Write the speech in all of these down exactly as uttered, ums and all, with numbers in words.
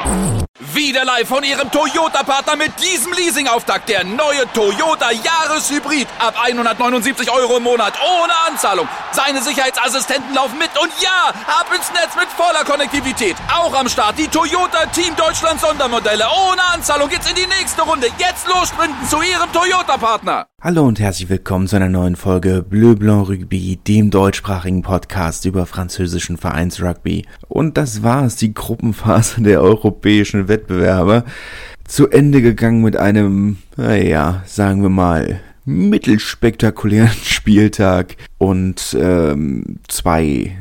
Wieder live von Ihrem Toyota-Partner mit diesem Leasing-Auftakt. Der neue Toyota Jahreshybrid. Ab hundertneunundsiebzig Euro im Monat. Ohne Anzahlung. Seine Sicherheitsassistenten laufen mit. Und ja, ab ins Netz mit voller Konnektivität. Auch am Start die Toyota Team Deutschland Sondermodelle. Ohne Anzahlung geht's in die nächste Runde. Jetzt los sprinten zu Ihrem Toyota-Partner. Hallo und herzlich willkommen zu einer neuen Folge Bleu Blanc Rugby, dem deutschsprachigen Podcast über französischen Vereinsrugby. Und das war's, die Gruppenphase der europäischen Wettbewerbe. Zu Ende gegangen mit einem, naja, sagen wir mal, mittelspektakulären Spieltag und ähm, zwei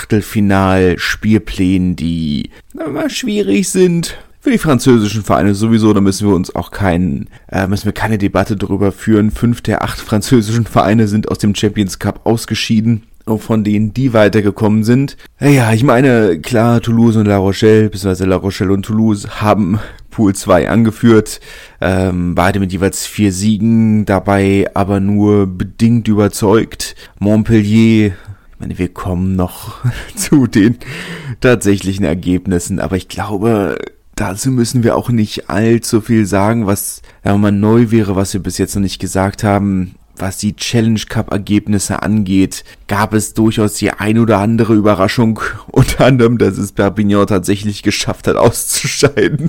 Achtelfinal-Spielplänen, die na, mal schwierig sind. Für die französischen Vereine sowieso, da müssen wir uns auch keinen, äh, müssen wir keine Debatte darüber führen. Fünf der acht französischen Vereine sind aus dem Champions Cup ausgeschieden, von denen die weitergekommen sind. Ja, ich meine, klar, Toulouse und La Rochelle, beziehungsweise La Rochelle und Toulouse haben Pool zwei angeführt, ähm, beide mit jeweils vier Siegen, dabei aber nur bedingt überzeugt. Montpellier, ich meine, wir kommen noch zu den tatsächlichen Ergebnissen, aber ich glaube, dazu müssen wir auch nicht allzu viel sagen, was ja mal neu wäre, was wir bis jetzt noch nicht gesagt haben. Was die Challenge Cup Ergebnisse angeht, gab es durchaus die ein oder andere Überraschung. Unter anderem, dass es Perpignan tatsächlich geschafft hat, auszuscheiden.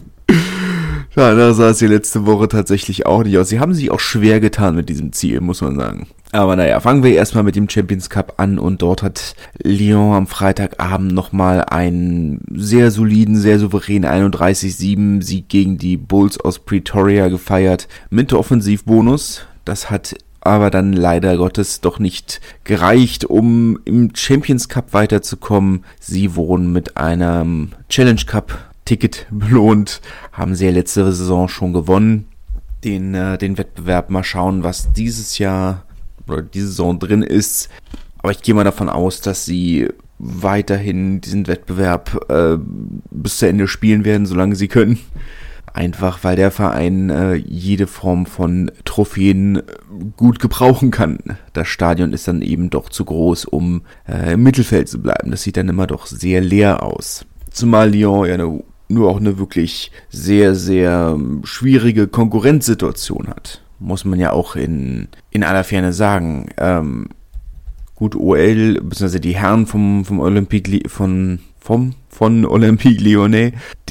Ja, da sah es die letzte Woche tatsächlich auch nicht aus. Sie haben sich auch schwer getan mit diesem Ziel, muss man sagen. Aber naja, fangen wir erstmal mit dem Champions Cup an und dort hat Lyon am Freitagabend nochmal einen sehr soliden, sehr souveränen einunddreißig sieben Sieg gegen die Bulls aus Pretoria gefeiert mit Offensivbonus. Das hat aber dann leider Gottes doch nicht gereicht, um im Champions Cup weiterzukommen. Sie wurden mit einem Challenge Cup Ticket belohnt, haben sie ja letzte Saison schon gewonnen. Den, äh, den Wettbewerb, mal schauen, was dieses Jahr oder diese Saison drin ist. Aber ich gehe mal davon aus, dass sie weiterhin diesen Wettbewerb äh, bis zu Ende spielen werden, solange sie können. Einfach, weil der Verein äh, jede Form von Trophäen gut gebrauchen kann. Das Stadion ist dann eben doch zu groß, um äh, im Mittelfeld zu bleiben. Das sieht dann immer doch sehr leer aus. Zumal Lyon ja eine, nur auch eine wirklich sehr, sehr schwierige Konkurrenzsituation hat. Muss man ja auch in, in aller Ferne sagen. Ähm, gut, O L, beziehungsweise die Herren vom, vom Olympique, von, vom, von Olympique Lyonnais,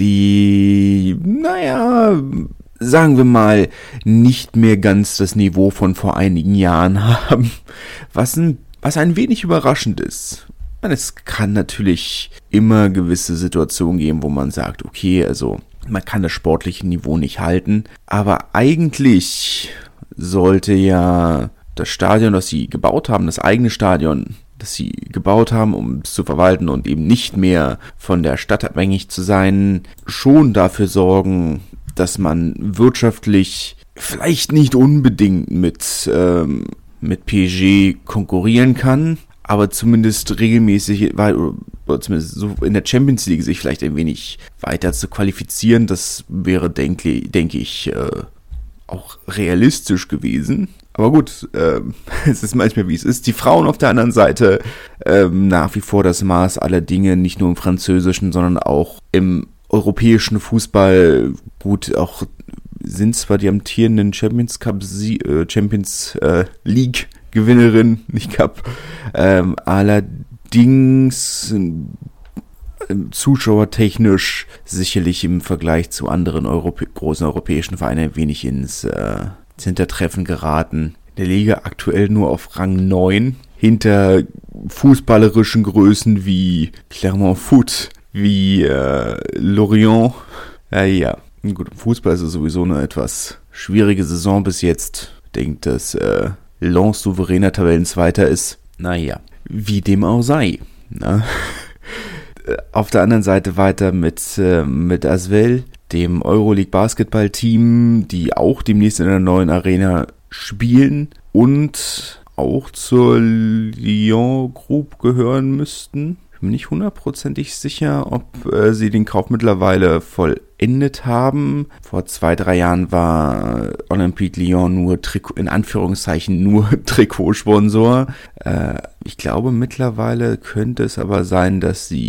die, naja, sagen wir mal, nicht mehr ganz das Niveau von vor einigen Jahren haben, was ein, was ein wenig überraschend ist. Es kann natürlich immer gewisse Situationen geben, wo man sagt, okay, also man kann das sportliche Niveau nicht halten, aber eigentlich sollte ja das Stadion, das sie gebaut haben, das eigene Stadion, das sie gebaut haben, um es zu verwalten und eben nicht mehr von der Stadt abhängig zu sein, schon dafür sorgen, dass man wirtschaftlich vielleicht nicht unbedingt mit, ähm, mit P S G konkurrieren kann, aber zumindest regelmäßig, oder zumindest so in der Champions League sich vielleicht ein wenig weiter zu qualifizieren, das wäre, denke, denke ich, äh, auch realistisch gewesen. Aber gut, äh, es ist manchmal wie es ist. Die Frauen auf der anderen Seite äh, nach wie vor das Maß aller Dinge, nicht nur im französischen, sondern auch im europäischen Fußball. Gut, auch sind zwar die amtierenden Champions Cup, äh, Champions äh, League Gewinnerin, nicht Cup, ähm, allerdings äh, zuschauertechnisch sicherlich im Vergleich zu anderen Europä- großen europäischen Vereinen ein wenig ins äh, Hintertreffen geraten. In der Liga aktuell nur auf Rang neun, hinter fußballerischen Größen wie Clermont Foot, wie äh, Lorient. Äh, ja, gut, im Fußball ist es sowieso eine etwas schwierige Saison bis jetzt. Ich denke, dass äh, Lens souveräner Tabellenzweiter ist. Naja, wie dem auch sei. Na? Auf der anderen Seite weiter mit, äh, mit Asvel, dem Euroleague Basketball-Team, die auch demnächst in einer neuen Arena spielen und auch zur Lyon Group gehören müssten. Ich bin nicht hundertprozentig sicher, ob äh, sie den Kauf mittlerweile vollendet haben. Vor zwei, drei Jahren war Olympique Lyon nur Trikot, in Anführungszeichen nur Trikotsponsor. Äh, ich glaube, mittlerweile könnte es aber sein, dass sie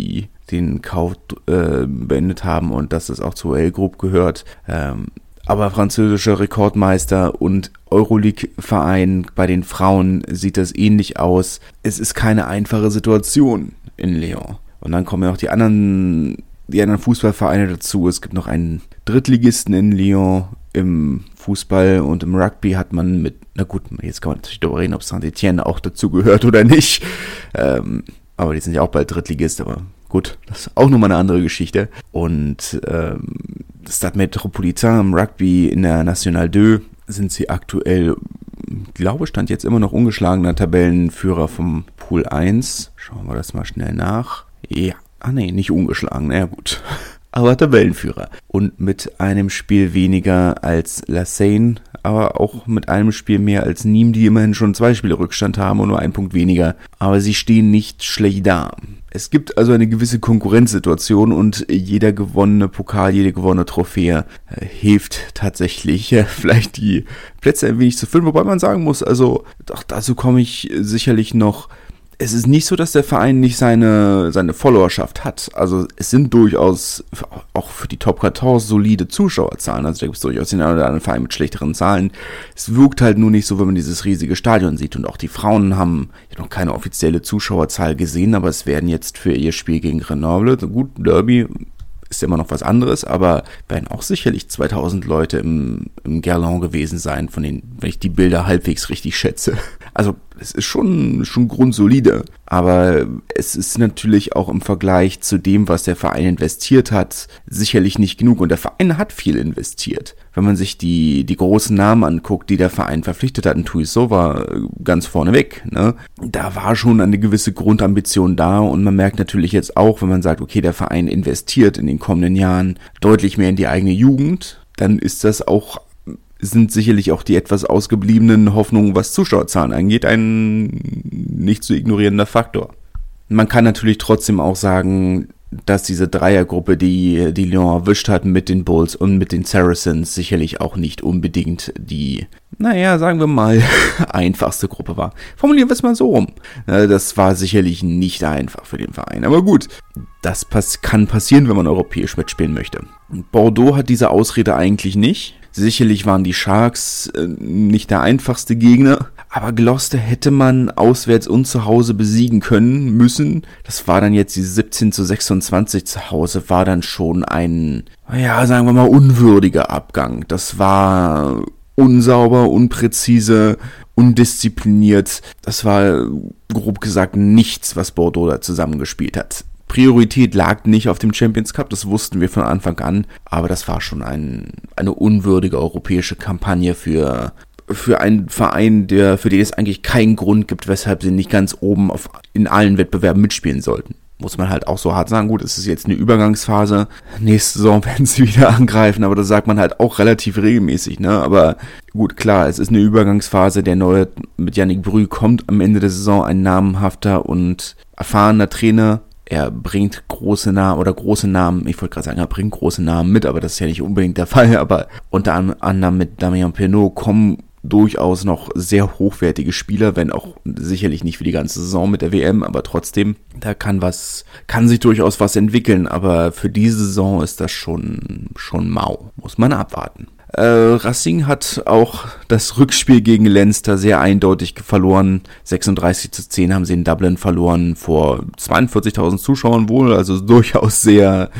den Kauf äh, beendet haben und dass es auch zur O L Group gehört. Ähm, aber französischer Rekordmeister und Euroleague-Verein bei den Frauen sieht das ähnlich aus. Es ist keine einfache Situation in Lyon. Und dann kommen ja auch die anderen, die anderen Fußballvereine dazu. Es gibt noch einen Drittligisten in Lyon. Im Fußball und im Rugby hat man mit, na gut, jetzt kann man natürlich darüber reden, ob Saint-Étienne auch dazu gehört oder nicht. Ähm, aber die sind ja auch bald Drittligist, aber gut, das ist auch nochmal eine andere Geschichte. Und ähm, Stade Métropolitain im Rugby in der National deux sind sie aktuell, ich glaube, stand jetzt immer noch ungeschlagener Tabellenführer vom Pool eins. Schauen wir das mal schnell nach. Ja, ah nee, nicht ungeschlagen, na ja gut. Aber Tabellenführer. Und mit einem Spiel weniger als La Seine, aber auch mit einem Spiel mehr als Nîmes, die immerhin schon zwei Spiele Rückstand haben und nur einen Punkt weniger. Aber sie stehen nicht schlecht da. Es gibt also eine gewisse Konkurrenzsituation und jeder gewonnene Pokal, jede gewonnene Trophäe äh, hilft tatsächlich, äh, vielleicht die Plätze ein wenig zu füllen. Wobei man sagen muss, also doch, dazu komme ich sicherlich noch. Es ist nicht so, dass der Verein nicht seine seine Followerschaft hat. Also es sind durchaus auch für die Top vierzehn solide Zuschauerzahlen. Also da gibt es durchaus den einen oder anderen Verein mit schlechteren Zahlen. Es wirkt halt nur nicht so, wenn man dieses riesige Stadion sieht. Und auch die Frauen haben ja noch keine offizielle Zuschauerzahl gesehen, aber es werden jetzt für ihr Spiel gegen Grenoble, gut, Derby ist ja immer noch was anderes, aber werden auch sicherlich zweitausend Leute im, im Guerlain gewesen sein, von denen, wenn ich die Bilder halbwegs richtig schätze. Also es ist schon schon grundsolide, aber es ist natürlich auch im Vergleich zu dem, was der Verein investiert hat, sicherlich nicht genug. Und der Verein hat viel investiert. Wenn man sich die die großen Namen anguckt, die der Verein verpflichtet hat, in Tolisso war ganz vorneweg, ne? Da war schon eine gewisse Grundambition da und man merkt natürlich jetzt auch, wenn man sagt, okay, der Verein investiert in den kommenden Jahren deutlich mehr in die eigene Jugend, dann ist das auch sind sicherlich auch die etwas ausgebliebenen Hoffnungen, was Zuschauerzahlen angeht, ein nicht zu ignorierender Faktor. Man kann natürlich trotzdem auch sagen, dass diese Dreiergruppe, die die Lyon erwischt hat mit den Bulls und mit den Saracens, sicherlich auch nicht unbedingt die, naja, sagen wir mal, einfachste Gruppe war. Formulieren wir es mal so rum. Das war sicherlich nicht einfach für den Verein. Aber gut, das pass- kann passieren, wenn man europäisch mitspielen möchte. Bordeaux hat diese Ausrede eigentlich nicht. Sicherlich waren die Sharks äh, nicht der einfachste Gegner, aber Gloucester hätte man auswärts und zu Hause besiegen können müssen. Das war dann jetzt die siebzehn zu sechsundzwanzig zu Hause, war dann schon ein, ja, sagen wir mal, unwürdiger Abgang. Das war unsauber, unpräzise, undiszipliniert. Das war, grob gesagt, nichts, was Bordeaux da zusammengespielt hat. Priorität lag nicht auf dem Champions Cup, das wussten wir von Anfang an, aber das war schon ein, eine unwürdige europäische Kampagne für, für einen Verein, der, für den es eigentlich keinen Grund gibt, weshalb sie nicht ganz oben auf, in allen Wettbewerben mitspielen sollten. Muss man halt auch so hart sagen, gut, es ist jetzt eine Übergangsphase, nächste Saison werden sie wieder angreifen, aber das sagt man halt auch relativ regelmäßig, ne, aber gut, klar, es ist eine Übergangsphase, der neue, mit Yannick Brühl kommt am Ende der Saison ein namhafter und erfahrener Trainer. Er bringt große Namen oder große Namen, ich wollte gerade sagen, er bringt große Namen mit, aber das ist ja nicht unbedingt der Fall, aber unter anderem mit Damien Penaud kommen durchaus noch sehr hochwertige Spieler, wenn auch sicherlich nicht für die ganze Saison mit der W M, aber trotzdem, da kann was, kann sich durchaus was entwickeln, aber für diese Saison ist das schon, schon mau, muss man abwarten. Äh, Racing hat auch das Rückspiel gegen Leinster sehr eindeutig verloren. sechsunddreißig zu zehn haben sie in Dublin verloren, vor zweiundvierzigtausend Zuschauern wohl, also durchaus sehr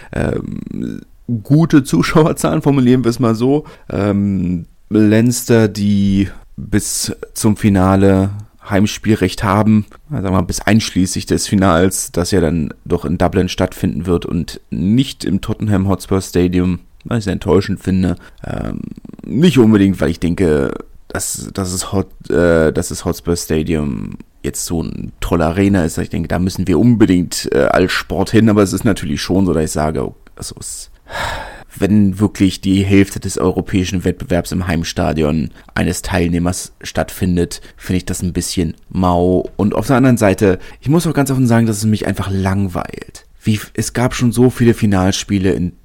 ähm, gute Zuschauerzahlen, formulieren wir es mal so. Ähm, Leinster, die bis zum Finale Heimspielrecht haben, sagen wir mal bis einschließlich des Finals, das ja dann doch in Dublin stattfinden wird und nicht im Tottenham Hotspur Stadium, was ich sehr enttäuschend finde. Ähm, nicht unbedingt, weil ich denke, dass, dass, es Hot, äh, dass das Hotspur Stadium jetzt so ein toller Arena ist. Ich denke, da müssen wir unbedingt äh, als Sport hin, aber es ist natürlich schon so, dass ich sage, also es, wenn wirklich die Hälfte des europäischen Wettbewerbs im Heimstadion eines Teilnehmers stattfindet, finde ich das ein bisschen mau. Und auf der anderen Seite, ich muss auch ganz offen sagen, dass es mich einfach langweilt. Wie, es gab schon so viele Finalspiele in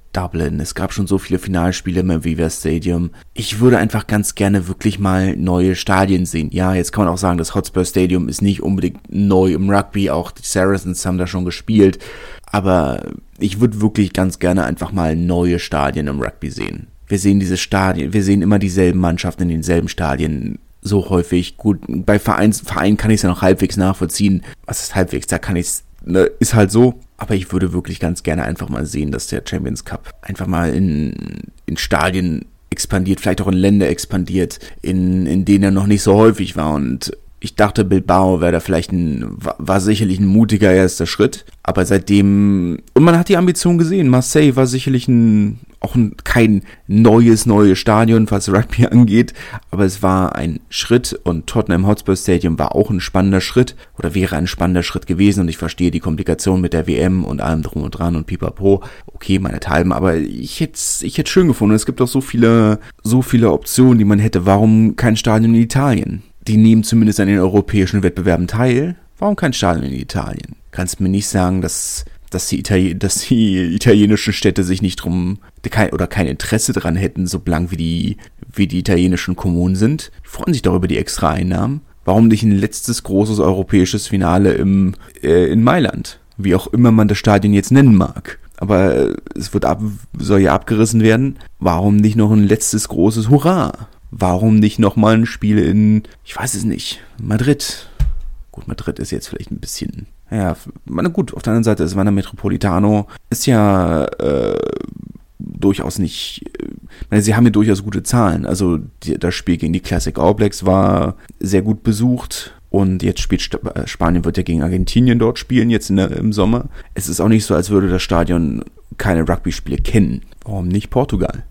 Dublin. Es gab schon so viele Finalspiele im Aviva Stadium. Ich würde einfach ganz gerne wirklich mal neue Stadien sehen. Ja, jetzt kann man auch sagen, das Hotspur Stadium ist nicht unbedingt neu im Rugby. Auch die Saracens haben da schon gespielt. Aber ich würde wirklich ganz gerne einfach mal neue Stadien im Rugby sehen. Wir sehen diese Stadien, wir sehen immer dieselben Mannschaften in denselben Stadien so häufig. Gut, bei Vereins, Vereinen kann ich es ja noch halbwegs nachvollziehen. Was ist halbwegs? Da kann ich es, ne, ist halt so. Aber ich würde wirklich ganz gerne einfach mal sehen, dass der Champions Cup einfach mal in, in Stadien expandiert, vielleicht auch in Länder expandiert, in, in denen er noch nicht so häufig war. Und ich dachte, Bilbao wäre da vielleicht ein, war, war sicherlich ein mutiger erster Schritt. Aber seitdem, und man hat die Ambition gesehen, Marseille war sicherlich ein, auch ein, kein neues, neues Stadion, was Rugby angeht, aber es war ein Schritt und Tottenham Hotspur Stadium war auch ein spannender Schritt oder wäre ein spannender Schritt gewesen und ich verstehe die Komplikation mit der W M und allem drum und dran und pipapo, okay, meinethalben, aber ich hätte es ich hätte schön gefunden, es gibt auch so viele, so viele Optionen, die man hätte, warum kein Stadion in Italien? Die nehmen zumindest an den europäischen Wettbewerben teil, warum kein Stadion in Italien? Kannst mir nicht sagen, dass dass die, Itali- dass die italienischen Städte sich nicht drum kein, oder kein Interesse dran hätten, so blank wie die, wie die italienischen Kommunen sind. Die freuen sich doch über die extra Einnahmen. Warum nicht ein letztes großes europäisches Finale im, äh, in Mailand? Wie auch immer man das Stadion jetzt nennen mag. Aber äh, es wird ab, soll ja abgerissen werden. Warum nicht noch ein letztes großes Hurra? Warum nicht nochmal ein Spiel in, ich weiß es nicht, Madrid? Gut, Madrid ist jetzt vielleicht ein bisschen... Ja, meine gut, auf der anderen Seite ist Wanda Metropolitano, ist ja äh, durchaus nicht, äh, meine, sie haben ja durchaus gute Zahlen, also die, das Spiel gegen die Classic All Blacks war sehr gut besucht und jetzt spielt St- Spanien wird ja gegen Argentinien dort spielen, jetzt in der, im Sommer. Es ist auch nicht so, als würde das Stadion keine Rugby-Spiele kennen. Warum nicht Portugal?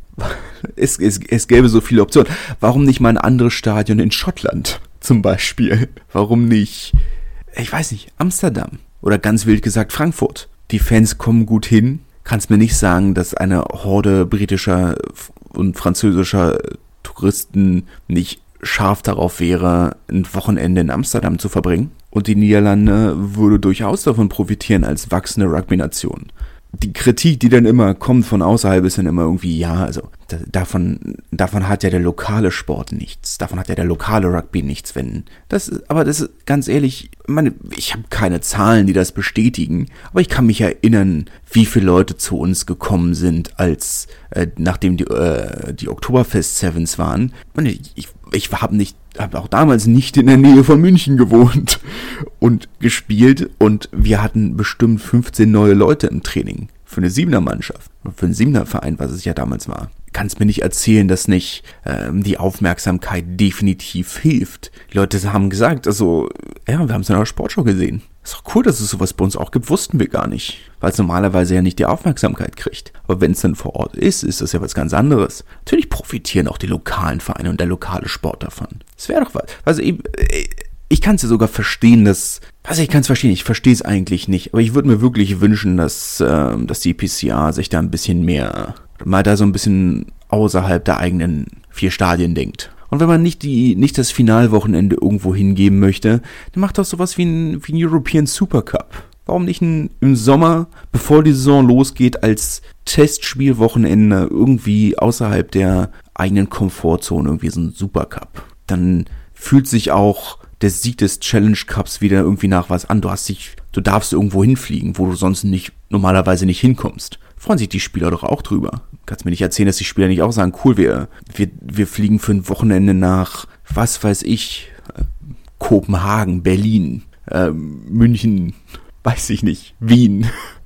Es, es, es gäbe so viele Optionen. Warum nicht mal ein anderes Stadion in Schottland zum Beispiel? Warum nicht... Ich weiß nicht, Amsterdam oder ganz wild gesagt Frankfurt. Die Fans kommen gut hin. Kannst mir nicht sagen, dass eine Horde britischer und französischer Touristen nicht scharf darauf wäre, ein Wochenende in Amsterdam zu verbringen. Und die Niederlande würde durchaus davon profitieren als wachsende Rugby-Nation. Die Kritik, die dann immer kommt von außerhalb, ist dann immer irgendwie, ja, also da, davon davon hat ja der lokale Sport nichts. Davon hat ja der lokale Rugby nichts, wenn das aber das ist ganz ehrlich, ich meine, ich habe keine Zahlen, die das bestätigen, aber ich kann mich erinnern, wie viele Leute zu uns gekommen sind, als äh, nachdem die äh, die Oktoberfest Sevens waren. Ich meine, ich, ich habe nicht habe auch damals nicht in der Nähe von München gewohnt und gespielt und wir hatten bestimmt fünfzehn neue Leute im Training für eine Siebener-Mannschaft, für einen Siebener-Verein, was es ja damals war. Kannst mir nicht erzählen, dass nicht ähm, die Aufmerksamkeit definitiv hilft. Die Leute haben gesagt, also, ja, wir haben es in einer Sportschau gesehen. Ist doch cool, dass es sowas bei uns auch gibt, wussten wir gar nicht. Weil es normalerweise ja nicht die Aufmerksamkeit kriegt. Aber wenn es dann vor Ort ist, ist das ja was ganz anderes. Natürlich profitieren auch die lokalen Vereine und der lokale Sport davon. Das wäre doch was. Also ich, ich kann es ja sogar verstehen, dass... Also ich kann es verstehen, ich verstehe es eigentlich nicht. Aber ich würde mir wirklich wünschen, dass, äh, dass die P C A sich da ein bisschen mehr... mal da so ein bisschen außerhalb der eigenen vier Stadien denkt. Und wenn man nicht die nicht das Finalwochenende irgendwo hingeben möchte, dann macht doch sowas wie ein, wie ein European Super Cup. Warum nicht ein, im Sommer, bevor die Saison losgeht, als Testspielwochenende irgendwie außerhalb der eigenen Komfortzone irgendwie so ein Super Cup? Dann fühlt sich auch der Sieg des Challenge Cups wieder irgendwie nach was an. Du hast dich, du darfst irgendwo hinfliegen, wo du sonst nicht normalerweise nicht hinkommst. Freuen sich die Spieler doch auch drüber. Kannst mir nicht erzählen, dass die Spieler nicht auch sagen, cool, wir, wir, wir fliegen für ein Wochenende nach, was weiß ich, äh, Kopenhagen, Berlin, äh, München, weiß ich nicht, Wien.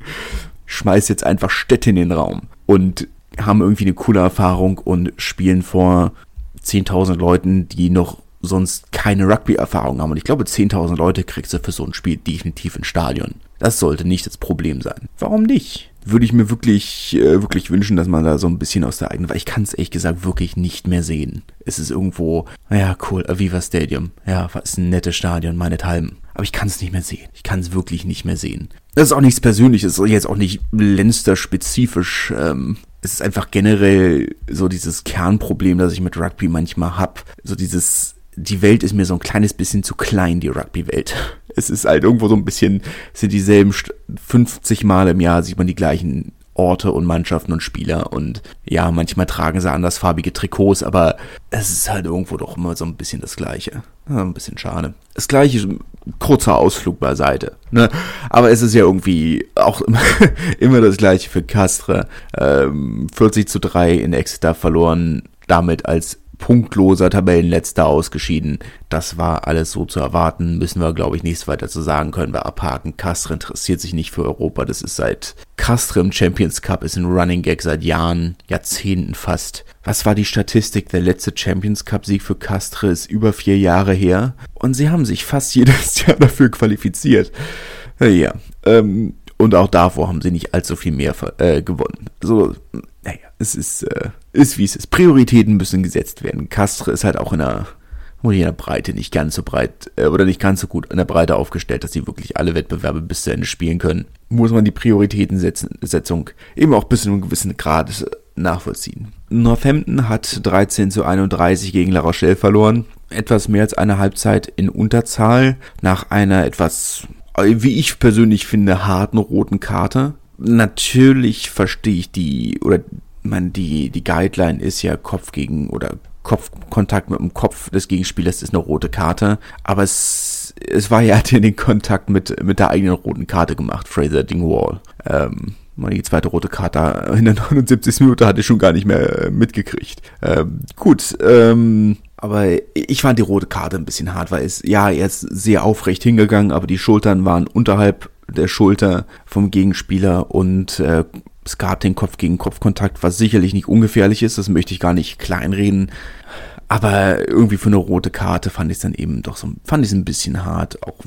Schmeiß jetzt einfach Städte in den Raum und haben irgendwie eine coole Erfahrung und spielen vor zehntausend Leuten, die noch sonst keine Rugby-Erfahrung haben. Und ich glaube, zehntausend Leute kriegst du für so ein Spiel definitiv ins Stadion. Das sollte nicht das Problem sein. Warum nicht? Würde ich mir wirklich, äh, wirklich wünschen, dass man da so ein bisschen aus der eigenen, weil ich kann es ehrlich gesagt wirklich nicht mehr sehen. Es ist irgendwo, naja, cool, Aviva Stadium. Ja, ist ein nettes Stadion, meinethalben. Aber ich kann es nicht mehr sehen. Ich kann es wirklich nicht mehr sehen. Das ist auch nichts Persönliches, das ist jetzt auch nicht Leinster-spezifisch. Ähm, es ist einfach generell so dieses Kernproblem, das ich mit Rugby manchmal hab. So dieses, die Welt ist mir so ein kleines bisschen zu klein, die Rugby-Welt. Es ist halt irgendwo so ein bisschen, es sind dieselben fünfzig Mal im Jahr, sieht man die gleichen Orte und Mannschaften und Spieler und ja, manchmal tragen sie andersfarbige Trikots, aber es ist halt irgendwo doch immer so ein bisschen das Gleiche. Ja, ein bisschen schade. Das Gleiche, kurzer Ausflug beiseite, ne? Aber es ist ja irgendwie auch immer, immer das Gleiche für Castres. Ähm, vierzig zu drei in Exeter verloren, damit als punktloser Tabellenletzter ausgeschieden. Das war alles so zu erwarten. Müssen wir, glaube ich, nichts weiter zu sagen. Können wir abhaken. Castres interessiert sich nicht für Europa. Das ist seit Castres im Champions Cup, ist ein Running Gag seit Jahren, Jahrzehnten fast. Was war die Statistik? Der letzte Champions Cup Sieg für Castres ist über vier Jahre her. Und sie haben sich fast jedes Jahr dafür qualifiziert. Ja, ähm, und auch davor haben sie nicht allzu viel mehr äh, gewonnen. So, naja, es ist, äh, ist wie es ist. Prioritäten müssen gesetzt werden. Castres ist halt auch in der, in der Breite nicht ganz so breit, äh, oder nicht ganz so gut in der Breite aufgestellt, dass sie wirklich alle Wettbewerbe bis zu Ende spielen können. Muss man die Prioritätensetzung eben auch bis zu einem gewissen Grad nachvollziehen. Northampton hat dreizehn zu einunddreißig gegen La Rochelle verloren. Etwas mehr als eine Halbzeit in Unterzahl nach einer etwas, wie ich persönlich finde, harten roten Karte. Natürlich verstehe ich die, oder man, die, die Guideline ist ja Kopf gegen, oder Kopfkontakt mit dem Kopf des Gegenspielers ist eine rote Karte, aber es, es war ja, hat ja den Kontakt mit, mit der eigenen roten Karte gemacht, Fraser Dingwall. Ähm, die zweite rote Karte in der neunundsiebzigsten Minute hatte ich schon gar nicht mehr mitgekriegt. Ähm, gut, ähm, aber ich fand die rote Karte ein bisschen hart, weil es, ja, er ist sehr aufrecht hingegangen, aber die Schultern waren unterhalb der Schulter vom Gegenspieler und äh, es gab den Kopf-gegen-Kopf-Kontakt, was sicherlich nicht ungefährlich ist, das möchte ich gar nicht kleinreden, aber irgendwie für eine rote Karte fand ich es dann eben doch so, fand ich es ein bisschen hart, auch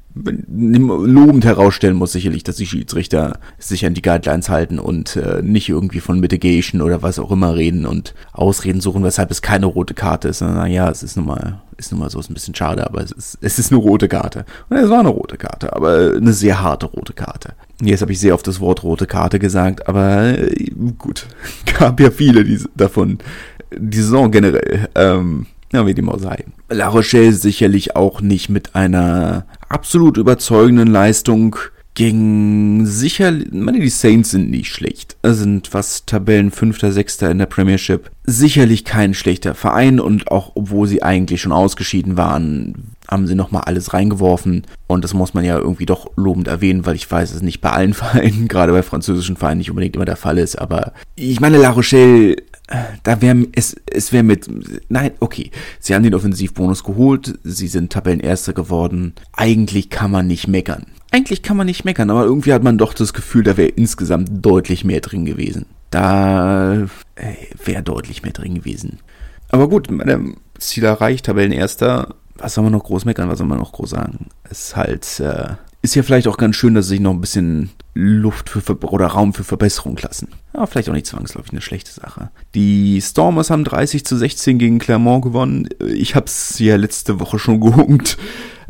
lobend herausstellen muss sicherlich, dass die Schiedsrichter sich an die Guidelines halten und äh, nicht irgendwie von Mitigation oder was auch immer reden und Ausreden suchen, weshalb es keine rote Karte ist. Naja, es ist nun mal, ist nun mal so, ist ein bisschen schade, aber es ist, es ist eine rote Karte. Und es war eine rote Karte, aber eine sehr harte rote Karte. Jetzt habe ich sehr oft das Wort rote Karte gesagt, aber äh, gut, gab ja viele diese, davon, die Saison generell, ähm, ja, wie dem auch sei. La Rochelle sicherlich auch nicht mit einer absolut überzeugenden Leistung gegen sicher, ich meine, die Saints sind nicht schlecht. Sind was Tabellen Fünfter, Sechster in der Premiership. Sicherlich kein schlechter Verein und auch obwohl sie eigentlich schon ausgeschieden waren, haben sie nochmal alles reingeworfen und das muss man ja irgendwie doch lobend erwähnen, weil ich weiß, dass es nicht bei allen Vereinen, gerade bei französischen Vereinen nicht unbedingt immer der Fall ist, aber ich meine, La Rochelle, da wäre es, es wäre mit, nein, okay, sie haben den Offensivbonus geholt, sie sind Tabellenerster geworden, eigentlich kann man nicht meckern. Eigentlich kann man nicht meckern, aber irgendwie hat man doch das Gefühl, da wäre insgesamt deutlich mehr drin gewesen. Da wäre deutlich mehr drin gewesen. Aber gut, meine, Ziel erreicht, Tabellenerster, was soll man noch groß meckern, was soll man noch groß sagen? Es ist halt, äh, ist ja vielleicht auch ganz schön, dass sie sich noch ein bisschen Luft für Ver- oder Raum für Verbesserung lassen. Aber vielleicht auch nicht zwangsläufig eine schlechte Sache. Die Stormers haben dreißig zu sechzehn gegen Clermont gewonnen. Ich hab's ja letzte Woche schon gehupt.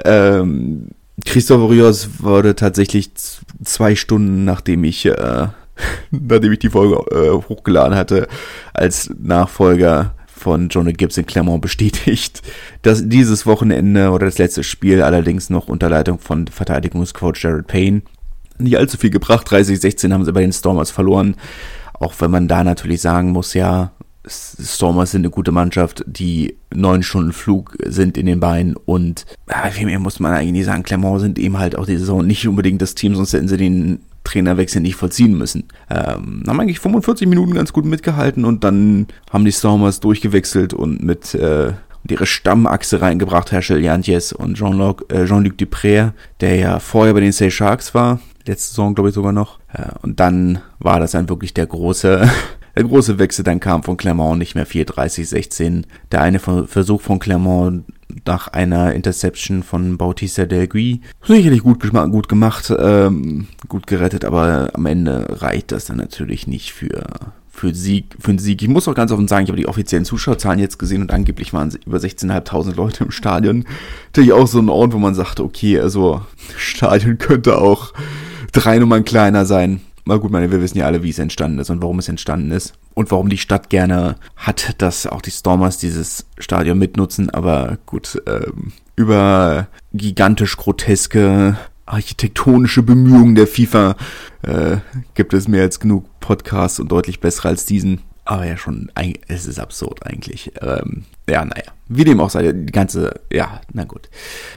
Ähm, Christophe Rios wurde tatsächlich z- zwei Stunden, nachdem ich, äh, nachdem ich die Folge äh, hochgeladen hatte, als Nachfolger von Jonah Gibbs in Clermont bestätigt, dass dieses Wochenende oder das letzte Spiel allerdings noch unter Leitung von Verteidigungscoach Jared Payne nicht allzu viel gebracht. dreißig sechzehn haben sie bei den Stormers verloren, auch wenn man da natürlich sagen muss, ja, Stormers sind eine gute Mannschaft, die neun Stunden Flug sind in den Beinen und ja, viel mehr muss man eigentlich nicht sagen. Clermont sind eben halt auch die Saison nicht unbedingt das Team, sonst hätten sie den Trainerwechsel nicht vollziehen müssen. Ähm, haben eigentlich fünfundvierzig Minuten ganz gut mitgehalten und dann haben die Stormers durchgewechselt und mit äh, ihre Stammachse reingebracht, Herschel Jantjes und Jean-Luc, äh, Jean-Luc Dupré, der ja vorher bei den Sale Sharks war, letzte Saison glaube ich sogar noch. Äh, und dann war das dann wirklich der große der große Wechsel, dann kam von Clermont nicht mehr viel, dreißig sechzehn. Der eine Versuch von Clermont nach einer Interception von Bautista Delguy. Sicherlich gut, gut gemacht, ähm, gut gerettet, aber am Ende reicht das dann natürlich nicht für, für, Sieg, für einen Sieg. Ich muss auch ganz offen sagen, ich habe die offiziellen Zuschauerzahlen jetzt gesehen und angeblich waren es über sechzehntausendfünfhundert Leute im Stadion. Natürlich auch so ein Ort, wo man sagt, okay, also Stadion könnte auch drei Nummern kleiner sein. Na gut, meine, wir wissen ja alle, wie es entstanden ist und warum es entstanden ist. Und warum die Stadt gerne hat, dass auch die Stormers dieses Stadion mitnutzen. Aber gut, ähm, über gigantisch groteske architektonische Bemühungen der FIFA. Äh, gibt es mehr als genug Podcasts und deutlich bessere als diesen. Aber ja schon, es ist absurd eigentlich. Ähm, ja, naja, wie dem auch sei, die ganze, ja, na gut.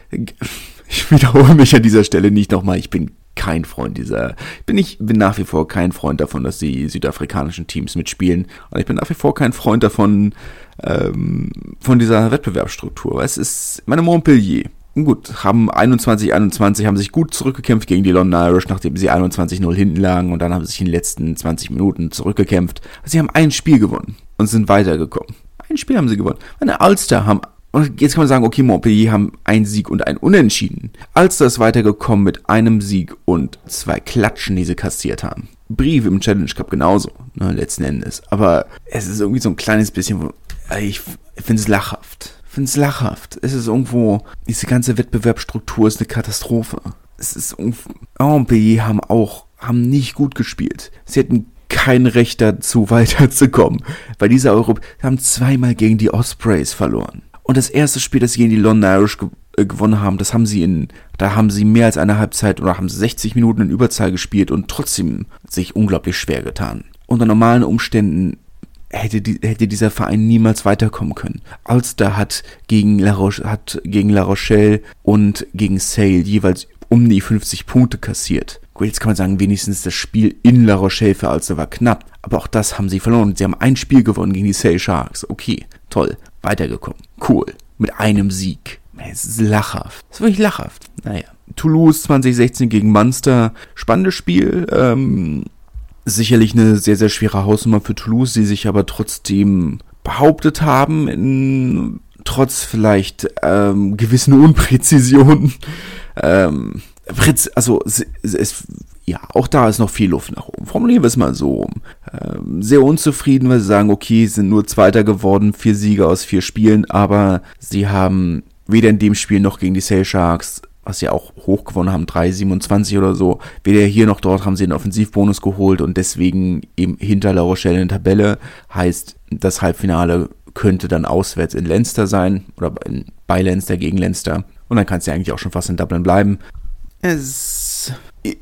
Ich wiederhole mich an dieser Stelle nicht nochmal, ich bin kein Freund dieser, bin ich bin nach wie vor kein Freund davon, dass die südafrikanischen Teams mitspielen. Und ich bin nach wie vor kein Freund davon, ähm, von dieser Wettbewerbsstruktur. Es ist, meine Montpellier, gut, haben einundzwanzig einundzwanzig, haben sich gut zurückgekämpft gegen die London Irish, nachdem sie einundzwanzig null hinten lagen, und dann haben sie sich in den letzten zwanzig Minuten zurückgekämpft. Sie haben ein Spiel gewonnen und sind weitergekommen. Ein Spiel haben sie gewonnen. Meine Ulster haben, und jetzt kann man sagen, okay, Montpellier haben einen Sieg und einen Unentschieden. Ulster ist weitergekommen mit einem Sieg und zwei Klatschen, die sie kassiert haben. Brive im Challenge Cup genauso, ne, letzten Endes. Aber es ist irgendwie so ein kleines bisschen, ich finde es lachhaft. Ich finde es lachhaft. Es ist irgendwo, diese ganze Wettbewerbsstruktur ist eine Katastrophe. Es ist irgendwo, Montpellier haben auch, haben nicht gut gespielt. Sie hätten kein Recht dazu, weiterzukommen. Weil diese Europa, haben zweimal gegen die Ospreys verloren. Und das erste Spiel, das sie gegen die London Irish ge- äh, gewonnen haben, das haben sie in, da haben sie mehr als eine Halbzeit oder haben sie sechzig Minuten in Überzahl gespielt und trotzdem sich unglaublich schwer getan. Unter normalen Umständen hätte, die, hätte dieser Verein niemals weiterkommen können. Ulster hat gegen La, Roche, hat gegen La Rochelle und gegen Sale jeweils um die fünfzig Punkte kassiert. Gut, jetzt kann man sagen, wenigstens das Spiel in La Rochelle für Ulster war knapp. Aber auch das haben sie verloren. Sie haben ein Spiel gewonnen gegen die Sale Sharks. Okay, toll. Weitergekommen. Cool. Mit einem Sieg. Es ist lachhaft. Es ist wirklich lachhaft. Naja. Toulouse zwanzig sechzehn gegen Munster. Spannendes Spiel. Ähm, sicherlich eine sehr, sehr schwere Hausnummer für Toulouse, die sich aber trotzdem behauptet haben, in, trotz vielleicht ähm, gewissen Unpräzisionen. Ähm, also es, es, ja, auch da ist noch viel Luft nach oben. Formulieren wir es mal so. Ähm, sehr unzufrieden, weil sie sagen, okay, sind nur Zweiter geworden, vier Siege aus vier Spielen, aber sie haben weder in dem Spiel noch gegen die Sale Sharks, was sie auch hoch gewonnen haben, drei siebenundzwanzig oder so, weder hier noch dort haben sie einen Offensivbonus geholt und deswegen eben hinter La Rochelle in der Tabelle. Heißt, das Halbfinale könnte dann auswärts in Leinster sein oder bei Leinster gegen Leinster und dann kann es ja eigentlich auch schon fast in Dublin bleiben. Es,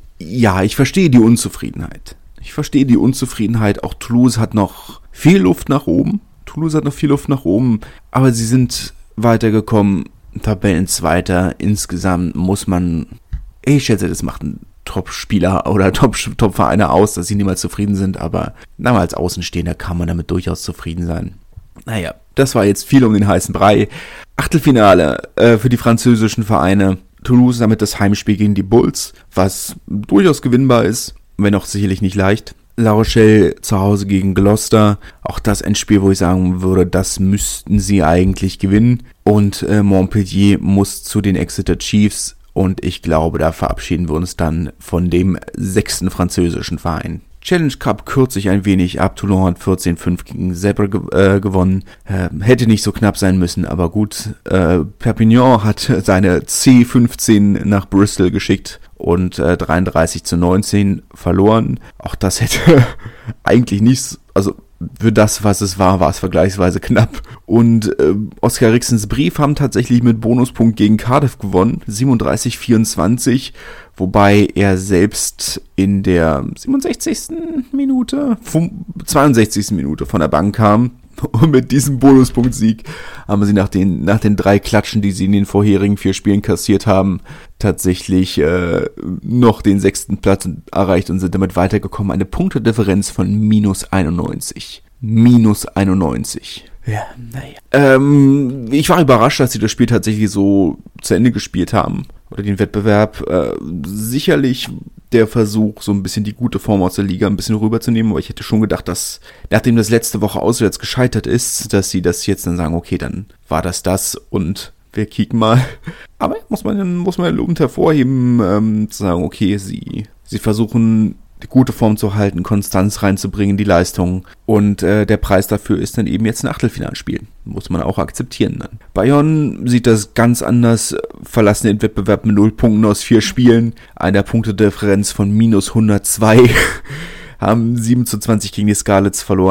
ja, ich verstehe die Unzufriedenheit. Ich verstehe die Unzufriedenheit. Auch Toulouse hat noch viel Luft nach oben. Toulouse hat noch viel Luft nach oben. Aber sie sind weitergekommen. Tabellenzweiter. Insgesamt muss man, ich schätze, das macht ein Top-Spieler oder Top, Top-Vereine aus, dass sie niemals zufrieden sind. Aber na, als Außenstehender kann man damit durchaus zufrieden sein. Naja, das war jetzt viel um den heißen Brei. Achtelfinale äh, für die französischen Vereine. Toulouse damit das Heimspiel gegen die Bulls, was durchaus gewinnbar ist, wenn auch sicherlich nicht leicht. La Rochelle zu Hause gegen Gloucester, auch das Endspiel, wo ich sagen würde, das müssten sie eigentlich gewinnen. Und äh, Montpellier muss zu den Exeter Chiefs und ich glaube, da verabschieden wir uns dann von dem sechsten französischen Verein. Challenge Cup kürze ich ein wenig ab. Toulon hat vierzehn fünf gegen Zebre ge- äh, gewonnen. Äh, hätte nicht so knapp sein müssen, aber gut. Äh, Perpignan hat seine C fünfzehn nach Bristol geschickt und äh, dreiunddreißig zu neunzehn verloren. Auch das hätte eigentlich nichts, also für das, was es war, war es vergleichsweise knapp. Und äh, Oscar Rixens Brief haben tatsächlich mit Bonuspunkt gegen Cardiff gewonnen, siebenunddreißig vierundzwanzig, wobei er selbst in der siebenundsechzigsten Minute, zweiundsechzigsten Minute von der Bank kam. Und mit diesem Bonuspunkt-Sieg haben sie nach den, nach den drei Klatschen, die sie in den vorherigen vier Spielen kassiert haben, tatsächlich äh, noch den sechsten Platz erreicht und sind damit weitergekommen. Eine Punktedifferenz von minus einundneunzig. Minus einundneunzig. Ja, naja. Ähm, ich war überrascht, dass sie das Spiel tatsächlich so zu Ende gespielt haben. Oder den Wettbewerb. Äh, sicherlich der Versuch, so ein bisschen die gute Form aus der Liga ein bisschen rüberzunehmen. Aber ich hätte schon gedacht, dass, nachdem das letzte Woche auswärts gescheitert ist, dass sie das jetzt dann sagen, okay, dann war das das und wir kicken mal. Aber muss man, muss man lobend hervorheben, ähm, zu sagen, okay, sie, sie versuchen, die gute Form zu halten, Konstanz reinzubringen, die Leistung. Und äh, der Preis dafür ist dann eben jetzt ein Achtelfinalspiel. Muss man auch akzeptieren dann. Bayonne sieht das ganz anders, verlassen den Wettbewerb mit null Punkten aus vier Spielen, einer Punktedifferenz von minus hundertzwei, haben sieben zu zwanzig gegen die Scarlets verloren.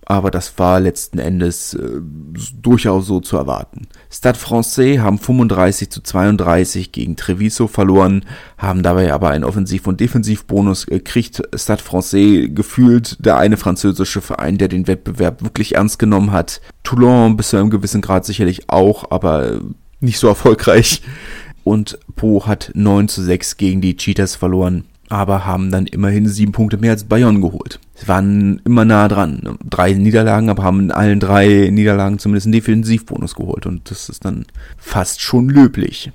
aber das war letzten Endes äh, durchaus so zu erwarten. Stade Français haben fünfunddreißig zu zweiunddreißig gegen Treviso verloren, haben dabei aber einen Offensiv- und Defensivbonus gekriegt. Stade Français gefühlt der eine französische Verein, der den Wettbewerb wirklich ernst genommen hat. Toulon bis zu einem gewissen Grad sicherlich auch, aber nicht so erfolgreich. Und Pau hat neun zu sechs gegen die Cheetahs verloren, aber haben dann immerhin sieben Punkte mehr als Bayonne geholt. Sie waren immer nah dran. Drei Niederlagen, aber haben in allen drei Niederlagen zumindest einen Defensivbonus geholt. Und das ist dann fast schon löblich.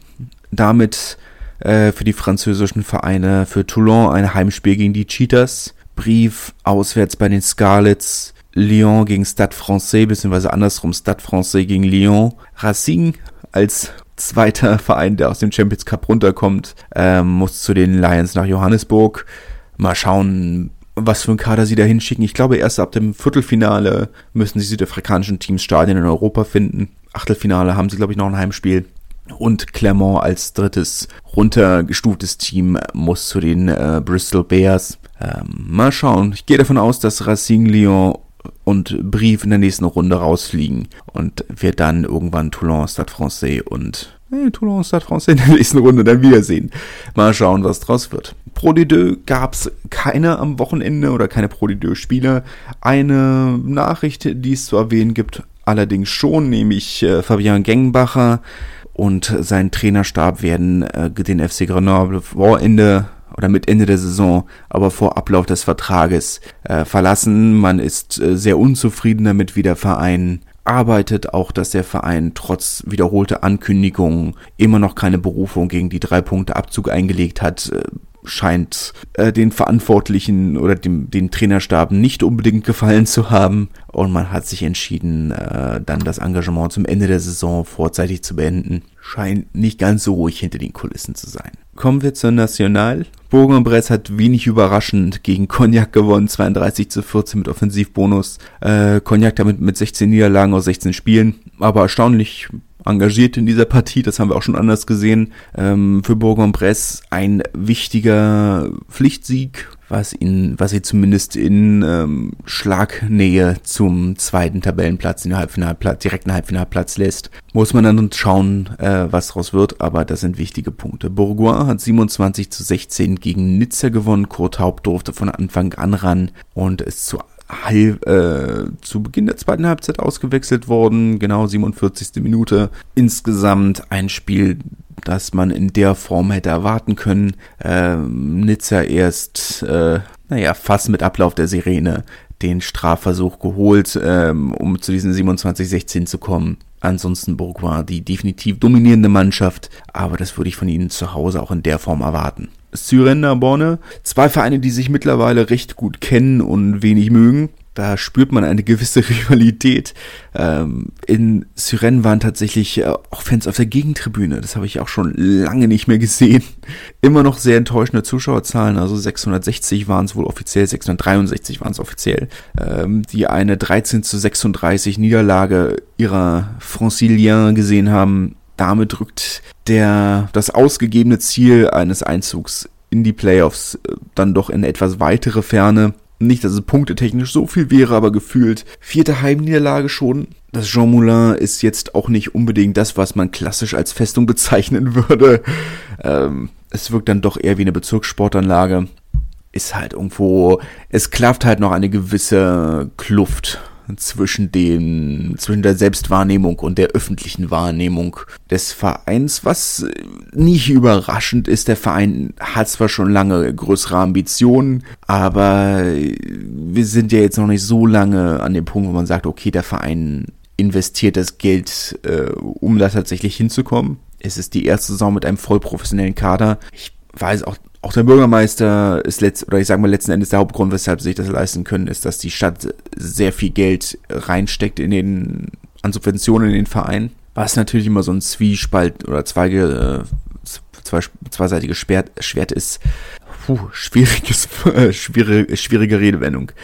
Damit äh, für die französischen Vereine, für Toulon ein Heimspiel gegen die Cheetahs, Brive auswärts bei den Scarlets, Lyon gegen Stade Français, beziehungsweise andersrum Stade Français gegen Lyon, Racing als zweiter Verein, der aus dem Champions Cup runterkommt, ähm, muss zu den Lions nach Johannesburg. Mal schauen, was für ein Kader sie da hinschicken. Ich glaube, erst ab dem Viertelfinale müssen die südafrikanischen Teams Stadien in Europa finden. Achtelfinale haben sie, glaube ich, noch ein Heimspiel. Und Clermont als drittes runtergestuftes Team muss zu den äh, Bristol Bears. Ähm, mal schauen. Ich gehe davon aus, dass Racing, Lyon und Brive in der nächsten Runde rausfliegen und wir dann irgendwann Toulon, Stade Français und äh, Toulon, Stade Français in der nächsten Runde dann wiedersehen. Mal schauen, was draus wird. Pro D deux gab es keine am Wochenende oder keine Pro D deux-Spiele. Eine Nachricht, die es zu erwähnen gibt, allerdings schon, nämlich äh, Fabien Gengenbacher und sein Trainerstab werden äh, den F C Grenoble vor Ende oder mit Ende der Saison, aber vor Ablauf des Vertrages äh, verlassen. Man ist äh, sehr unzufrieden damit, wie der Verein arbeitet, auch dass der Verein trotz wiederholter Ankündigungen immer noch keine Berufung gegen die drei Punkte Abzug eingelegt hat, äh, scheint äh, den Verantwortlichen oder dem den Trainerstab nicht unbedingt gefallen zu haben und man hat sich entschieden, äh, dann das Engagement zum Ende der Saison vorzeitig zu beenden. Scheint nicht ganz so ruhig hinter den Kulissen zu sein. Kommen wir zur National. Bourg-en-Bresse hat wenig überraschend gegen Cognac gewonnen, zweiunddreißig zu vierzehn mit Offensivbonus. Äh, Cognac damit mit sechzehn Niederlagen aus sechzehn Spielen, aber erstaunlich engagiert in dieser Partie, das haben wir auch schon anders gesehen. Ähm, für Bourg-en-Bresse ein wichtiger Pflichtsieg, was ihn, was sie zumindest in ähm, Schlagnähe zum zweiten Tabellenplatz, den Halbfinalplatz, direkten Halbfinalplatz lässt. Muss man dann schauen, äh, was draus wird, aber das sind wichtige Punkte. Bourgoin hat siebenundzwanzig zu sechzehn gegen Nizza gewonnen. Kurt Haupt durfte von Anfang an ran und ist zu Halb, äh, zu Beginn der zweiten Halbzeit ausgewechselt worden, genau siebenundvierzigste Minute. Insgesamt ein Spiel, das man in der Form hätte erwarten können. Ähm, Nizza erst, äh, naja, fast mit Ablauf der Sirene den Strafversuch geholt, ähm, um zu diesen siebenundzwanzig sechzehn zu kommen. Ansonsten Bourgoin die definitiv dominierende Mannschaft, aber das würde ich von ihnen zu Hause auch in der Form erwarten. Suresnes-Narbonne, zwei Vereine, die sich mittlerweile recht gut kennen und wenig mögen. Da spürt man eine gewisse Rivalität. Ähm, in Suresnes waren tatsächlich äh, auch Fans auf der Gegentribüne. Das habe ich auch schon lange nicht mehr gesehen. Immer noch sehr enttäuschende Zuschauerzahlen. Also sechshundertsechzig waren es wohl offiziell, sechshundertdreiundsechzig waren es offiziell. Ähm, die eine dreizehn zu sechsunddreißig Niederlage ihrer Franciliens gesehen haben. Damit rückt der, das ausgegebene Ziel eines Einzugs in die Playoffs äh, dann doch in etwas weitere Ferne. Nicht, dass es punktetechnisch so viel wäre, aber gefühlt vierte Heimniederlage schon. Das Jean Moulin ist jetzt auch nicht unbedingt das, was man klassisch als Festung bezeichnen würde. Ähm, es wirkt dann doch eher wie eine Bezirkssportanlage. Ist halt irgendwo, es klafft halt noch eine gewisse Kluft zwischen dem, zwischen der Selbstwahrnehmung und der öffentlichen Wahrnehmung des Vereins, was nicht überraschend ist. Der Verein hat zwar schon lange größere Ambitionen, aber wir sind ja jetzt noch nicht so lange an dem Punkt, wo man sagt, okay, der Verein investiert das Geld, äh, um da tatsächlich hinzukommen. Es ist die erste Saison mit einem voll professionellen Kader. Ich weiß auch, Auch der Bürgermeister ist letzt, oder ich sage mal letzten Endes der Hauptgrund, weshalb sie sich das leisten können, ist, dass die Stadt sehr viel Geld reinsteckt in den, an Subventionen in den Verein. Was natürlich immer so ein Zwiespalt oder zweige, zwei, zweiseitiges Schwert ist. Puh, schwieriges, schwierige, schwierige Redewendung.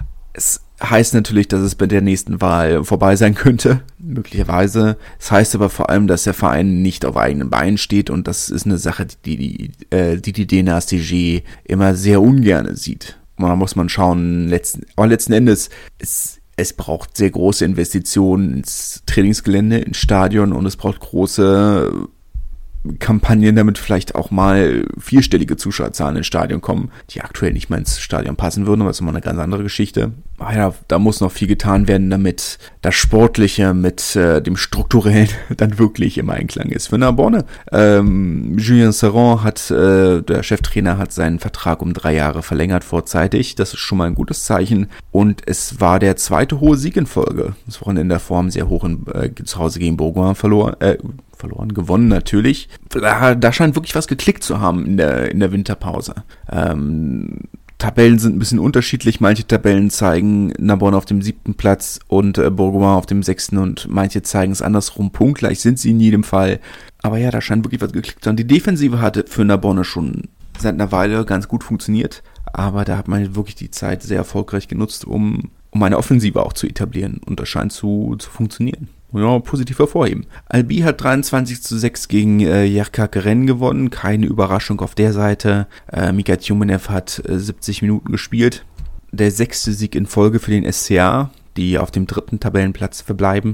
Es heißt natürlich, dass es bei der nächsten Wahl vorbei sein könnte, möglicherweise. Es heißt aber vor allem, dass der Verein nicht auf eigenen Beinen steht und das ist eine Sache, die die, äh, die, die D N A S D G immer sehr ungern sieht. Und da muss man schauen, letzten, aber letzten Endes, es es braucht sehr große Investitionen ins Trainingsgelände, ins Stadion und es braucht große Kampagnen, damit vielleicht auch mal vierstellige Zuschauerzahlen ins Stadion kommen, die aktuell nicht mal ins Stadion passen würden, aber das ist immer eine ganz andere Geschichte. Aber ja, da muss noch viel getan werden, damit das Sportliche mit äh, dem Strukturellen dann wirklich im Einklang ist. Für Narbonne, ähm, Julien Serrand hat, äh, der Cheftrainer hat seinen Vertrag um drei Jahre verlängert vorzeitig. Das ist schon mal ein gutes Zeichen. Und es war der zweite hohe Sieg in Folge. Das Wochenende der Form sehr hoch in, äh, zu Hause gegen Bourgoin verloren, äh, verloren, gewonnen natürlich. Da, da scheint wirklich was geklickt zu haben in der, in der Winterpause. Ähm, Tabellen sind ein bisschen unterschiedlich. Manche Tabellen zeigen Narbonne auf dem siebten Platz und äh, Bourgoin auf dem sechsten und manche zeigen es andersrum. Punktgleich sind sie in jedem Fall. Aber ja, da scheint wirklich was geklickt zu haben. Die Defensive hatte für Narbonne schon seit einer Weile ganz gut funktioniert. Aber da hat man wirklich die Zeit sehr erfolgreich genutzt, um, um eine Offensive auch zu etablieren. Und das scheint zu, zu funktionieren. Ja, positiv hervorheben. Albi hat dreiundzwanzig zu sechs gegen äh, Yerkakeren gewonnen. Keine Überraschung auf der Seite. Äh, Mika Tjumenev hat äh, siebzig Minuten gespielt. Der sechste Sieg in Folge für den S C A, die auf dem dritten Tabellenplatz verbleiben.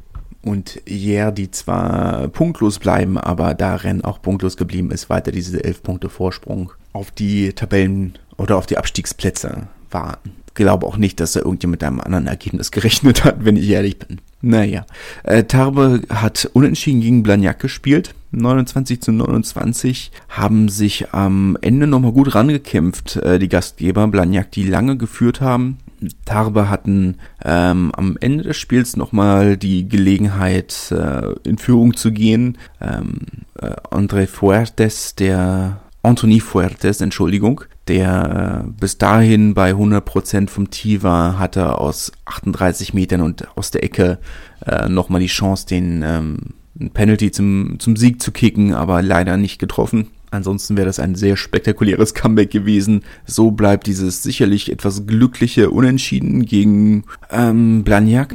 Und Hier, die zwar punktlos bleiben, aber da Rennes auch punktlos geblieben ist, weiter diese elf Punkte Vorsprung auf die Tabellen oder auf die Abstiegsplätze warten. Ich glaube auch nicht, dass da irgendjemand mit einem anderen Ergebnis gerechnet hat, wenn ich ehrlich bin. Naja, äh, Tarbes hat unentschieden gegen Blagnac gespielt, neunundzwanzig zu neunundzwanzig, haben sich am Ende nochmal gut rangekämpft, äh, die Gastgeber, Blagnac, die lange geführt haben. Tarbes hatten ähm, am Ende des Spiels nochmal die Gelegenheit, äh, in Führung zu gehen. Ähm, äh, André Fuertes, der Anthony Fuertes, Entschuldigung, der äh, bis dahin bei hundert Prozent vom Tee war, hatte aus achtunddreißig Metern und aus der Ecke äh, nochmal die Chance, den ähm, Penalty zum, zum Sieg zu kicken, aber leider nicht getroffen. Ansonsten wäre das ein sehr spektakuläres Comeback gewesen. So bleibt dieses sicherlich etwas glückliche Unentschieden gegen ähm, Blagnac,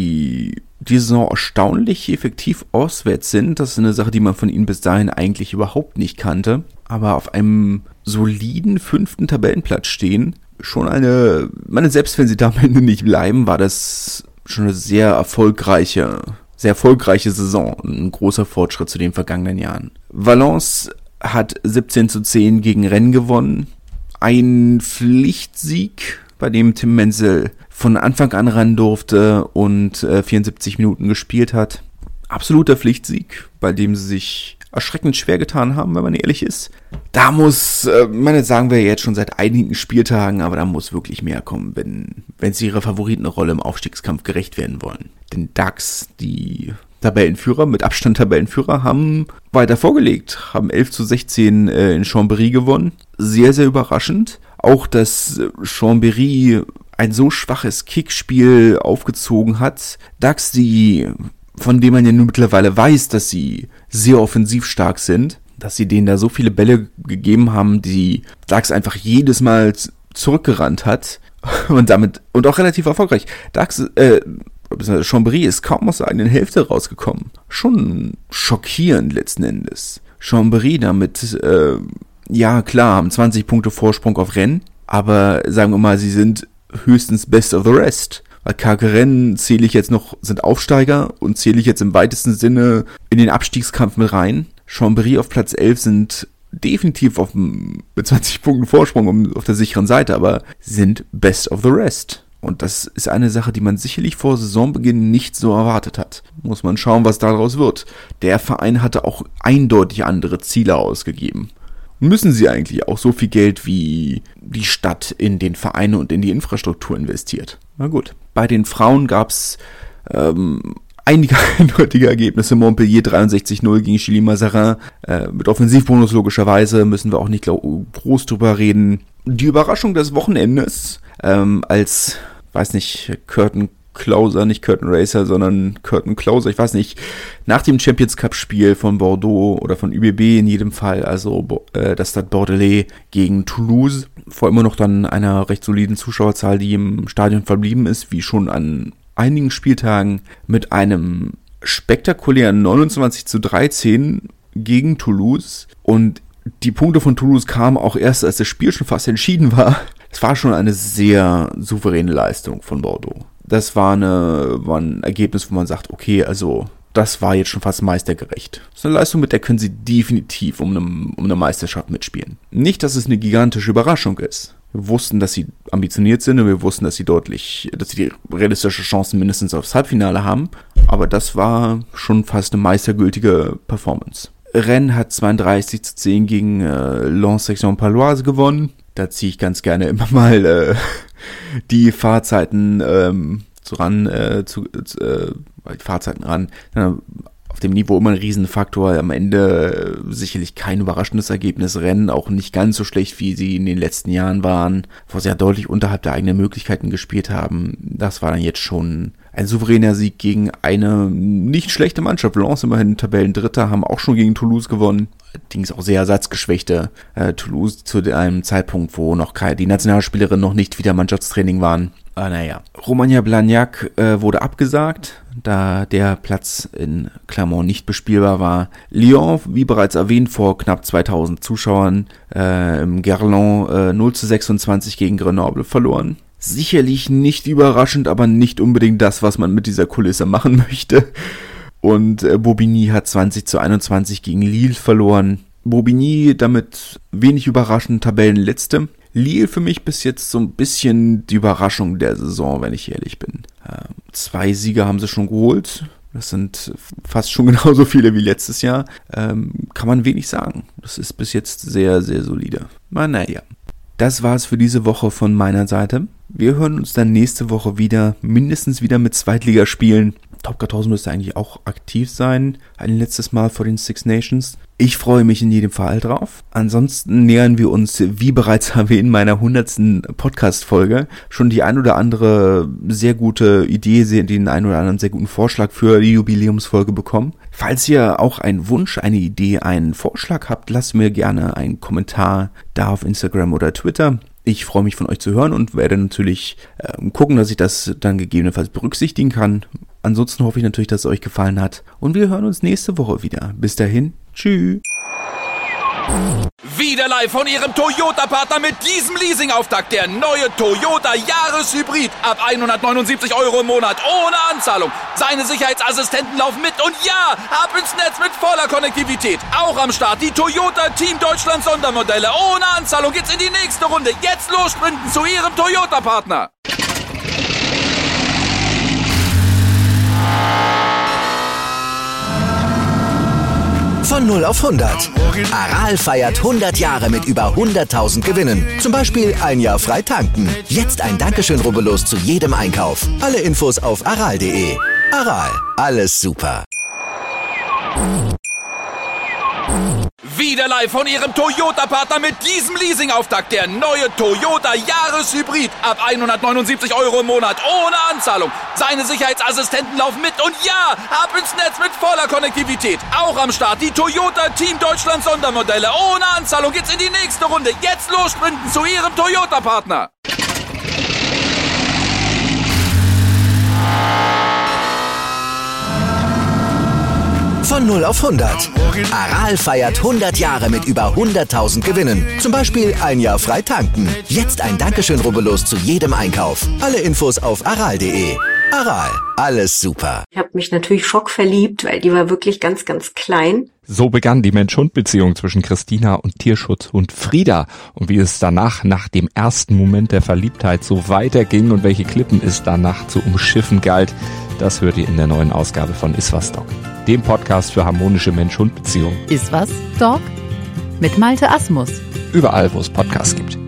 die die Saison erstaunlich effektiv auswärts sind. Das ist eine Sache, die man von ihnen bis dahin eigentlich überhaupt nicht kannte. Aber auf einem soliden fünften Tabellenplatz stehen. Schon eine, meine, selbst wenn sie da am Ende nicht bleiben, war das schon eine sehr erfolgreiche, sehr erfolgreiche Saison. Ein großer Fortschritt zu den vergangenen Jahren. Valence hat siebzehn zu zehn gegen Rennes gewonnen. Ein Pflichtsieg, bei dem Tim Menzel von Anfang an ran durfte und äh, vierundsiebzig Minuten gespielt hat. Absoluter Pflichtsieg, bei dem sie sich erschreckend schwer getan haben, wenn man ehrlich ist. Da muss, äh, meine, sagen wir jetzt schon seit einigen Spieltagen, aber da muss wirklich mehr kommen, wenn, wenn sie ihrer Favoritenrolle im Aufstiegskampf gerecht werden wollen. Denn Dax, die Tabellenführer, mit Abstand Tabellenführer, haben weiter vorgelegt, haben elf zu sechzehn äh, in Chambéry gewonnen. Sehr, sehr überraschend. Auch, dass Chambéry ein so schwaches Kickspiel aufgezogen hat. Dax, die, von dem man ja nun mittlerweile weiß, dass sie sehr offensiv stark sind, dass sie denen da so viele Bälle gegeben haben, die Dax einfach jedes Mal zurückgerannt hat und damit, und auch relativ erfolgreich. Dax, äh, Chambéry ist kaum aus der eigenen Hälfte rausgekommen. Schon schockierend letzten Endes. Chambéry damit, äh, ja klar, haben zwanzig Punkte Vorsprung auf Rennes, aber sagen wir mal, sie sind höchstens best of the rest. Weil Carqueren zähle ich jetzt noch, sind Aufsteiger und zähle ich jetzt im weitesten Sinne in den Abstiegskampf mit rein. Chambéry auf Platz elf sind definitiv auf, mit zwanzig Punkten Vorsprung um, auf der sicheren Seite, aber sind best of the rest. Und das ist eine Sache, die man sicherlich vor Saisonbeginn nicht so erwartet hat. Muss man schauen, was daraus wird. Der Verein hatte auch eindeutig andere Ziele ausgegeben. Müssen sie eigentlich auch so viel Geld wie die Stadt in den Verein und in die Infrastruktur investiert? Na gut. Bei den Frauen gab es ähm, einige eindeutige Ergebnisse. Montpellier dreiundsechzig null gegen Chili Mazarin. Äh, mit Offensivbonus logischerweise müssen wir auch nicht glaub, groß drüber reden. Die Überraschung des Wochenendes, ähm, als, weiß nicht, Curtain Closer, nicht Curtain Racer, sondern Curtain Closer, ich weiß nicht, nach dem Champions Cup Spiel von Bordeaux oder von Ü B B in jedem Fall, also äh, das Stade Bordelais gegen Toulouse, vor immer noch dann einer recht soliden Zuschauerzahl, die im Stadion verblieben ist, wie schon an einigen Spieltagen, mit einem spektakulären neunundzwanzig zu dreizehn gegen Toulouse, und die Punkte von Toulouse kamen auch erst, als das Spiel schon fast entschieden war. Es war schon eine sehr souveräne Leistung von Bordeaux. Das war, eine, war ein Ergebnis, wo man sagt, okay, also das war jetzt schon fast meistergerecht. Das ist eine Leistung, mit der können sie definitiv um eine, um eine Meisterschaft mitspielen. Nicht, dass es eine gigantische Überraschung ist. Wir wussten, dass sie ambitioniert sind und wir wussten, dass sie deutlich, dass sie die realistische Chancen mindestens aufs Halbfinale haben. Aber das war schon fast eine meistergültige Performance. Rennes hat zweiunddreißig zu zehn gegen äh, Lens Section Paloise gewonnen. Da ziehe ich ganz gerne immer mal äh, die Fahrzeiten ähm, so ran, äh, zu, äh, die Fahrzeiten ran. Äh, auf dem Niveau immer ein Riesenfaktor. Am Ende äh, sicherlich kein überraschendes Ergebnis. Rennen auch nicht ganz so schlecht, wie sie in den letzten Jahren waren, wo sie ja deutlich unterhalb der eigenen Möglichkeiten gespielt haben. Das war dann jetzt schon ein souveräner Sieg gegen eine nicht schlechte Mannschaft. Lens immerhin Tabellendritter, haben auch schon gegen Toulouse gewonnen. Allerdings auch sehr ersatzgeschwächte äh, Toulouse zu einem Zeitpunkt, wo noch keine, die Nationalspielerinnen noch nicht wieder Mannschaftstraining waren. Ah, naja. Romagna Blagnac äh, wurde abgesagt, da der Platz in Clermont nicht bespielbar war. Lyon, wie bereits erwähnt, vor knapp zweitausend Zuschauern äh, im Guerlain äh, null zu sechsundzwanzig gegen Grenoble verloren. Sicherlich nicht überraschend, aber nicht unbedingt das, was man mit dieser Kulisse machen möchte. Und äh, Bobigny hat zwanzig zu einundzwanzig gegen Lille verloren. Bobigny damit wenig überraschend Tabellenletzte. Lille für mich bis jetzt so ein bisschen die Überraschung der Saison, wenn ich ehrlich bin. Ähm, zwei Siege haben sie schon geholt. Das sind fast schon genauso viele wie letztes Jahr. Ähm, kann man wenig sagen. Das ist bis jetzt sehr, sehr solide. Na, naja. Das war's für diese Woche von meiner Seite. Wir hören uns dann nächste Woche wieder, mindestens wieder mit Zweitligaspielen. Top viertausend müsste eigentlich auch aktiv sein. Ein letztes Mal vor den Six Nations. Ich freue mich in jedem Fall drauf. Ansonsten nähern wir uns, wie bereits erwähnt, meiner hundertsten Podcast-Folge. Schon die ein oder andere sehr gute Idee, den ein oder anderen sehr guten Vorschlag für die Jubiläumsfolge bekommen. Falls ihr auch einen Wunsch, eine Idee, einen Vorschlag habt, lasst mir gerne einen Kommentar da auf Instagram oder Twitter. Ich freue mich von euch zu hören und werde natürlich äh, gucken, dass ich das dann gegebenenfalls berücksichtigen kann. Ansonsten hoffe ich natürlich, dass es euch gefallen hat. Und wir hören uns nächste Woche wieder. Bis dahin, tschüss. Wieder live von Ihrem Toyota-Partner mit diesem Leasing-Auftakt. Der neue Toyota Jahreshybrid. Ab hundertneunundsiebzig Euro im Monat. Ohne Anzahlung. Seine Sicherheitsassistenten laufen mit. Und ja, ab ins Netz mit voller Konnektivität. Auch am Start die Toyota Team Deutschland Sondermodelle. Ohne Anzahlung geht's in die nächste Runde. Jetzt los sprinten zu Ihrem Toyota-Partner. Von null auf hundert. Aral feiert hundert Jahre mit über hunderttausend Gewinnen. Zum Beispiel ein Jahr frei tanken. Jetzt ein Dankeschön, rubbellos zu jedem Einkauf. Alle Infos auf aral punkt de. Aral, alles super. Wieder live von Ihrem Toyota-Partner mit diesem Leasing-Auftakt. Der neue Toyota Jahreshybrid. Ab hundertneunundsiebzig Euro im Monat. Ohne Anzahlung. Seine Sicherheitsassistenten laufen mit. Und ja, ab ins Netz mit voller Konnektivität. Auch am Start die Toyota Team Deutschland Sondermodelle. Ohne Anzahlung geht's in die nächste Runde. Jetzt los sprinten zu Ihrem Toyota-Partner. Von null auf hundert. Aral feiert hundert Jahre mit über hunderttausend Gewinnen. Zum Beispiel ein Jahr frei tanken. Jetzt ein Dankeschön, rubbellos zu jedem Einkauf. Alle Infos auf aral punkt de. Aral, alles super. Ich habe mich natürlich schockverliebt, weil die war wirklich ganz, ganz klein. So begann die Mensch-Hund-Beziehung zwischen Christina und Tierschutzhund Frieda. Und wie es danach, nach dem ersten Moment der Verliebtheit, so weiterging und welche Klippen es danach zu umschiffen galt, das hört ihr in der neuen Ausgabe von Iswas Dog, dem Podcast für harmonische Mensch-Hund-Beziehungen. Iswas Dog mit Malte Asmus. Überall, wo es Podcasts gibt.